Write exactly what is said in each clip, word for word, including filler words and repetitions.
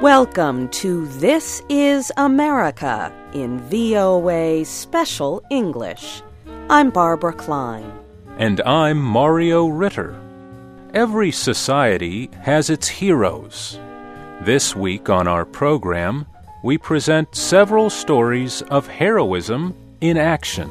Welcome to This is America in V O A Special English. I'm Barbara Klein. And I'm Mario Ritter. Every society has its heroes. This week on our program, we present several stories of heroism in action.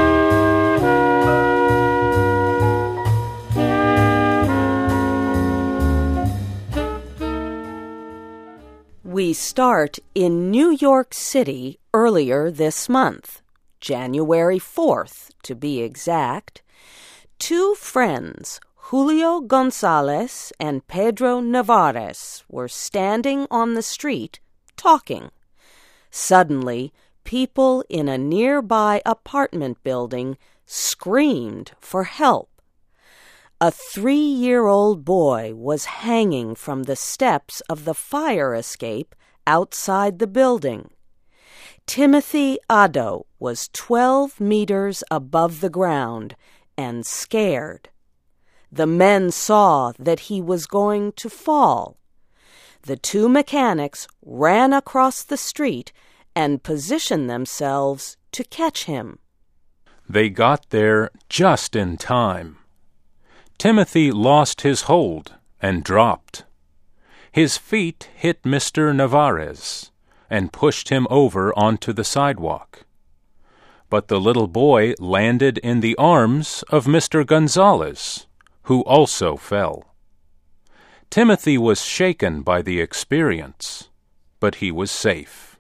We start in New York City earlier this month, January fourth to be exact. Two friends, Julio Gonzalez and Pedro Navarez, were standing on the street talking. Suddenly, people in a nearby apartment building screamed for help. A three-year-old boy was hanging from the steps of the fire escape outside the building. Timothy Addo was twelve meters above the ground and scared. The men saw that he was going to fall. The two mechanics ran across the street and positioned themselves to catch him. They got there just in time. Timothy lost his hold and dropped. His feet hit Mister Navarez and pushed him over onto the sidewalk. But the little boy landed in the arms of Mister Gonzalez, who also fell. Timothy was shaken by the experience, but he was safe.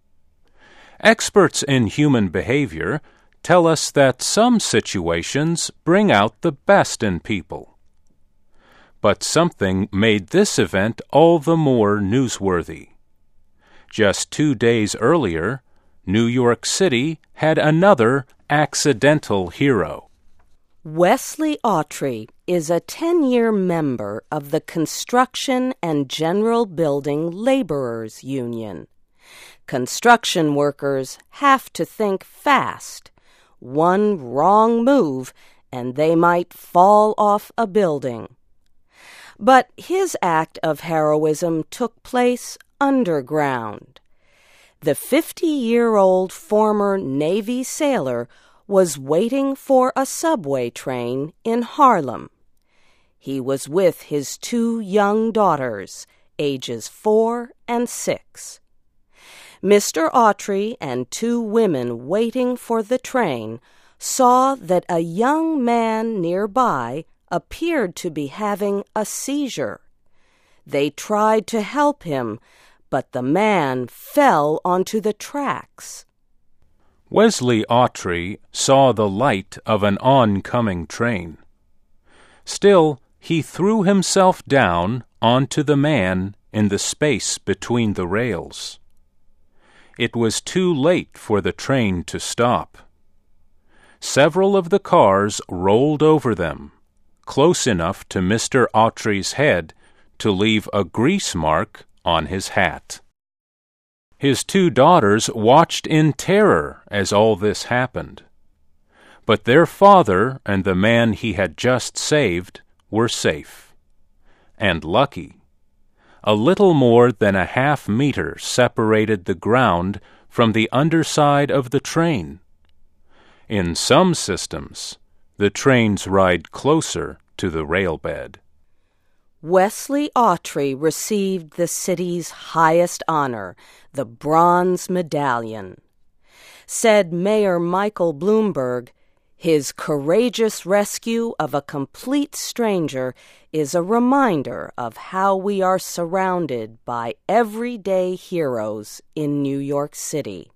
Experts in human behavior tell us that some situations bring out the best in people. But something made this event all the more newsworthy. Just two days earlier, New York City had another accidental hero. Wesley Autry is a ten-year member of the Construction and General Building Laborers Union. Construction workers have to think fast. One wrong move, and they might fall off a building. But his act of heroism took place underground. The fifty-year-old former Navy sailor was waiting for a subway train in Harlem. He was with his two young daughters, ages four and six. Mister Autry and two women waiting for the train saw that a young man nearby appeared to be having a seizure. They tried to help him, but the man fell onto the tracks. Wesley Autry saw the light of an oncoming train. Still, he threw himself down onto the man in the space between the rails. It was too late for the train to stop. Several of the cars rolled over them, close enough to Mister Autry's head to leave a grease mark on his hat. His two daughters watched in terror as all this happened. But their father and the man he had just saved were safe. And lucky. A little more than a half meter separated the ground from the underside of the train. In some systems, the trains ride closer to the railbed. Wesley Autry received the city's highest honor, the Bronze Medallion. Said Mayor Michael Bloomberg, his courageous rescue of a complete stranger is a reminder of how we are surrounded by everyday heroes in New York City.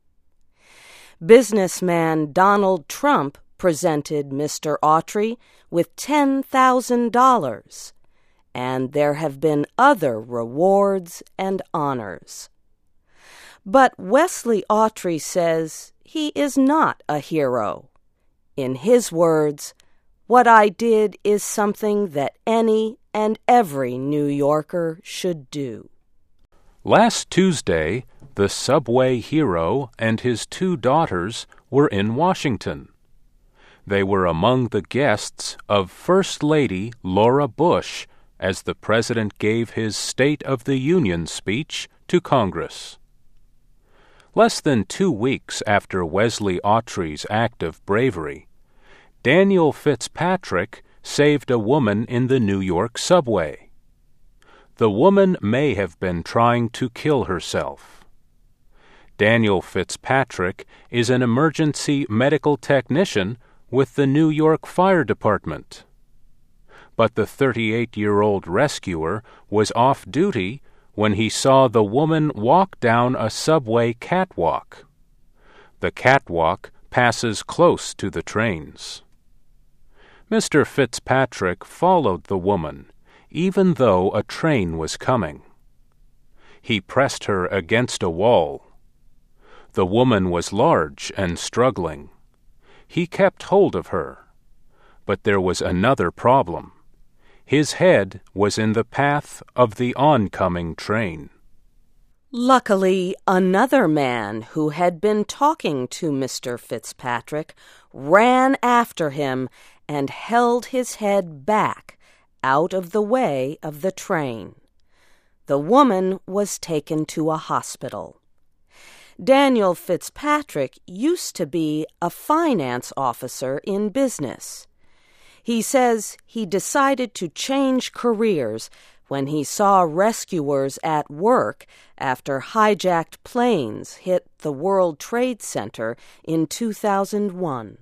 Businessman Donald Trump presented Mister Autry with ten thousand dollars, and there have been other rewards and honors. But Wesley Autry says he is not a hero. In his words, what I did is something that any and every New Yorker should do. Last Tuesday, the subway hero and his two daughters were in Washington. They were among the guests of First Lady Laura Bush as the president gave his State of the Union speech to Congress. Less than two weeks after Wesley Autry's act of bravery, Daniel Fitzpatrick saved a woman in the New York subway. The woman may have been trying to kill herself. Daniel Fitzpatrick is an emergency medical technician with the New York Fire Department. But the thirty-eight-year-old rescuer was off duty when he saw the woman walk down a subway catwalk. The catwalk passes close to the trains. Mister Fitzpatrick followed the woman, even though a train was coming. He pressed her against a wall. The woman was large and struggling. He kept hold of her. But there was another problem. His head was in the path of the oncoming train. Luckily, another man who had been talking to Mister Fitzpatrick ran after him and held his head back out of the way of the train. The woman was taken to a hospital. Daniel Fitzpatrick used to be a finance officer in business. He says he decided to change careers when he saw rescuers at work after hijacked planes hit the World Trade Center in two thousand one.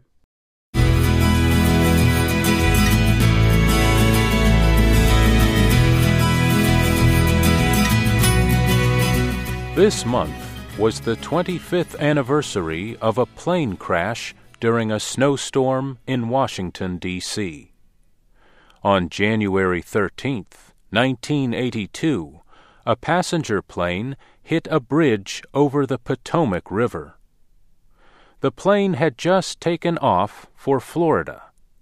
This month was the twenty-fifth anniversary of a plane crash during a snowstorm in Washington, D C On January thirteenth, nineteen eighty-two, a passenger plane hit a bridge over the Potomac River. The plane had just taken off for Florida.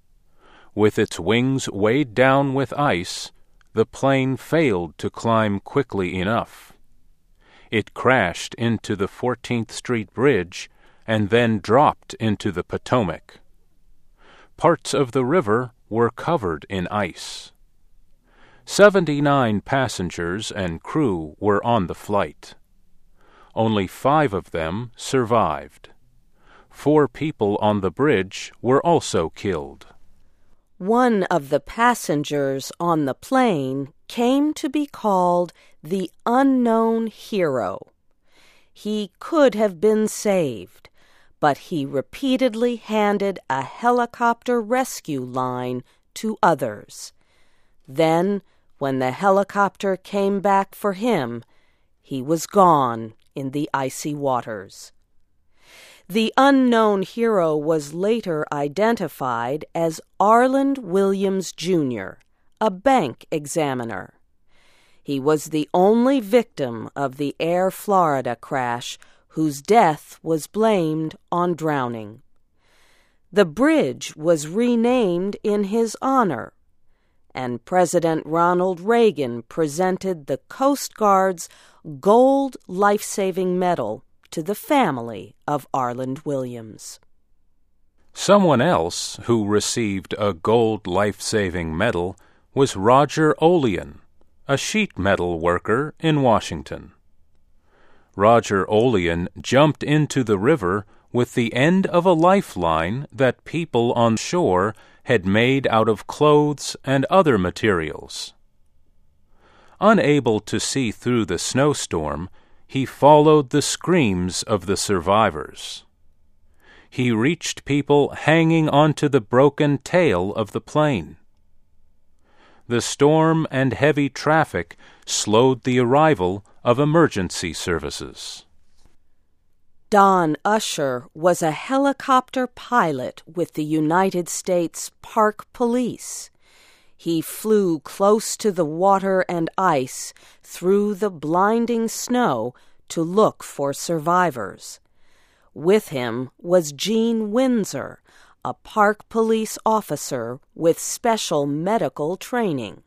With its wings weighed down with ice, the plane failed to climb quickly enough. It crashed into the fourteenth Street Bridge and then dropped into the Potomac. Parts of the river were covered in ice. Seventy-nine passengers and crew were on the flight. Only five of them survived. Four people on the bridge were also killed. One of the passengers on the plane came to be called the Unknown Hero. He could have been saved, but he repeatedly handed a helicopter rescue line to others. Then, when the helicopter came back for him, he was gone in the icy waters. The unknown hero was later identified as Arland Williams, Junior, a bank examiner. He was the only victim of the Air Florida crash whose death was blamed on drowning. The bridge was renamed in his honor, and President Ronald Reagan presented the Coast Guard's Gold Life-Saving Medal to the family of Arland Williams. Someone else who received a Gold Life-Saving Medal was Roger Olean, a sheet metal worker in Washington. Roger Olean jumped into the river with the end of a lifeline that people on shore had made out of clothes and other materials. Unable to see through the snowstorm, he followed the screams of the survivors. He reached people hanging onto the broken tail of the plane. The storm and heavy traffic slowed the arrival of emergency services. Don Usher was a helicopter pilot with the United States Park Police. He flew close to the water and ice through the blinding snow to look for survivors. With him was Gene Windsor, a Park Police officer with special medical training.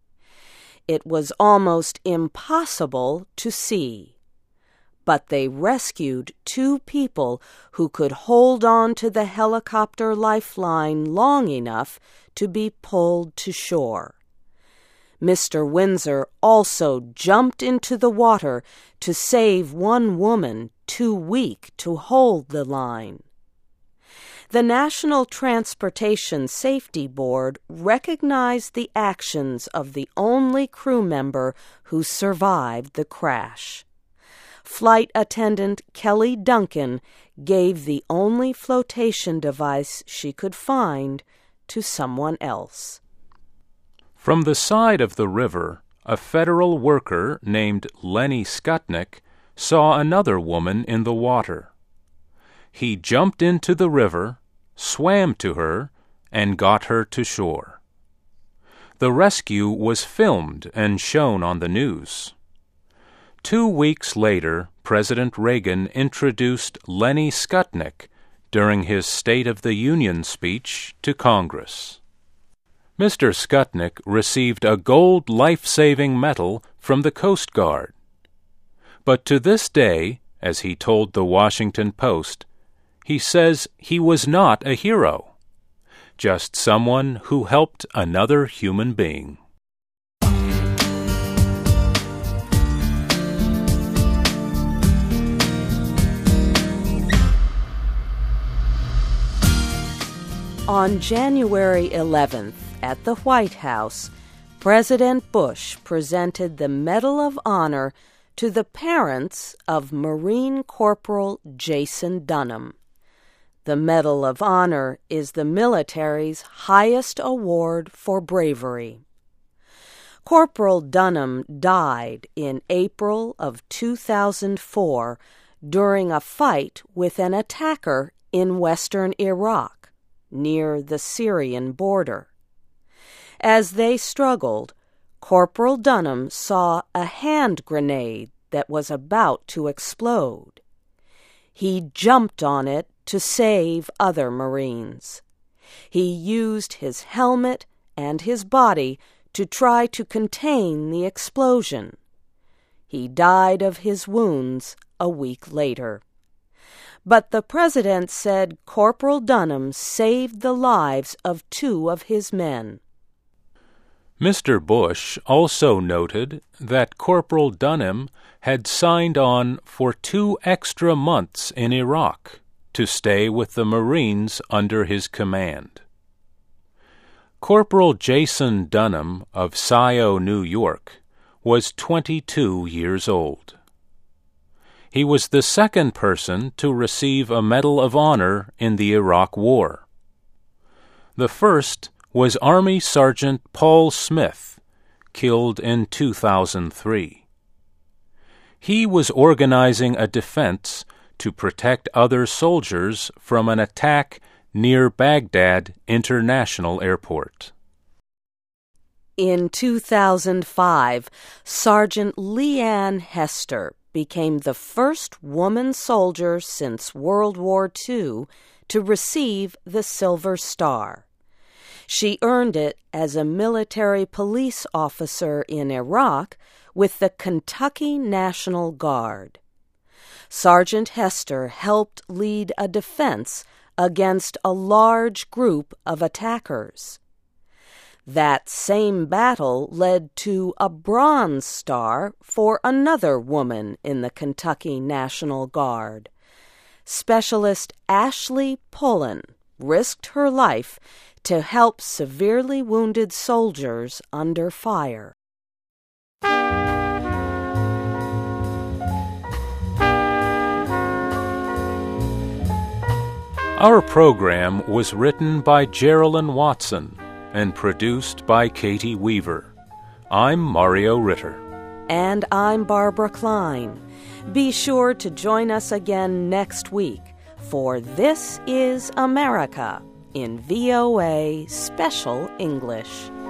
It was almost impossible to see, but they rescued two people who could hold on to the helicopter lifeline long enough to be pulled to shore. Mister Windsor also jumped into the water to save one woman too weak to hold the line. The National Transportation Safety Board recognized the actions of the only crew member who survived the crash. Flight attendant Kelly Duncan gave the only flotation device she could find to someone else. From the side of the river, a federal worker named Lenny Skutnik saw another woman in the water. He jumped into the river, swam to her, and got her to shore. The rescue was filmed and shown on the news. Two weeks later, President Reagan introduced Lenny Skutnik during his State of the Union speech to Congress. Mister Skutnik received a gold life-saving medal from the Coast Guard. But to this day, as he told the Washington Post, he says he was not a hero, just someone who helped another human being. On January eleventh, at the White House, President Bush presented the Medal of Honor to the parents of Marine Corporal Jason Dunham. The Medal of Honor is the military's highest award for bravery. Corporal Dunham died in April of two thousand four during a fight with an attacker in western Iraq, near the Syrian border. As they struggled, Corporal Dunham saw a hand grenade that was about to explode. He jumped on it to save other Marines. He used his helmet and his body to try to contain the explosion. He died of his wounds a week later. But the president said Corporal Dunham saved the lives of two of his men. Mister Bush also noted that Corporal Dunham had signed on for two extra months in Iraq to stay with the Marines under his command. Corporal Jason Dunham of Scio, New York, was twenty-two years old. He was the second person to receive a Medal of Honor in the Iraq War. The first was Army Sergeant Paul Smith, killed in two thousand three. He was organizing a defense to protect other soldiers from an attack near Baghdad International Airport. In two thousand five, Sergeant Leanne Hester became the first woman soldier since World War Two to receive the Silver Star. She earned it as a military police officer in Iraq with the Kentucky National Guard. Sergeant Hester helped lead a defense against a large group of attackers. That same battle led to a Bronze Star for another woman in the Kentucky National Guard. Specialist Ashley Pullen risked her life to help severely wounded soldiers under fire. Our program was written by Geraldine Watson and produced by Katie Weaver. I'm Mario Ritter. And I'm Barbara Klein. Be sure to join us again next week for This is America in V O A Special English.